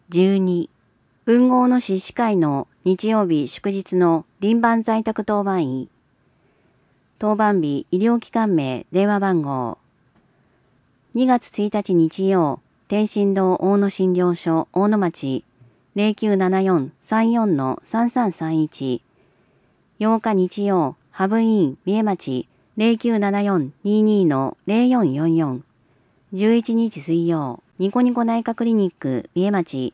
12、文豪の市司会の日曜日祝日の輪番在宅当番医。当番日医療機関名電話番号。2月1日日曜、天津堂大野診療所大野町 0974-34-3331。8日日曜、ハブ医院三重町 0974-22-0444。11日水曜、ニコニコ内科クリニック三重町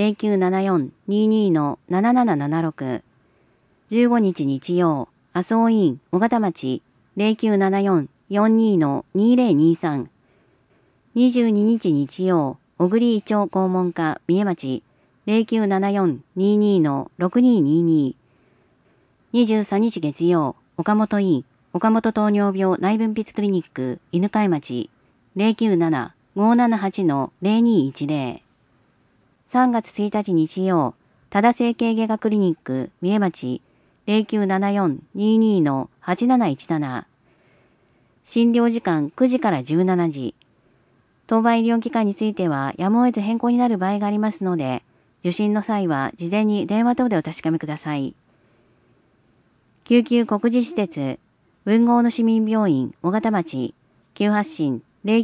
0974-22-7776。15日日曜、麻生医院小形町 0974-42-2023。22日日曜、小栗医長肛門科三重町 0974-22-6222。23日月曜、岡本医院岡本糖尿病内分泌クリニック犬飼町 097-578-0210。3月1日日曜、多田整形外科クリニック三重町 0974-22-8717。診療時間9時から17時。当番医療機関についてはやむを得ず変更になる場合がありますので、受診の際は事前に電話等でお確かめください。救急告示施設、文豪の市民病院小形町、急発進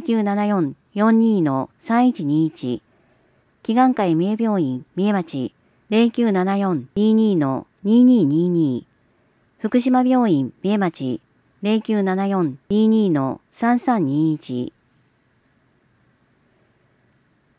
0974-42-3121。祈願会三重病院三重町 0974-22-2222。福島病院三重町 0974-22-3321。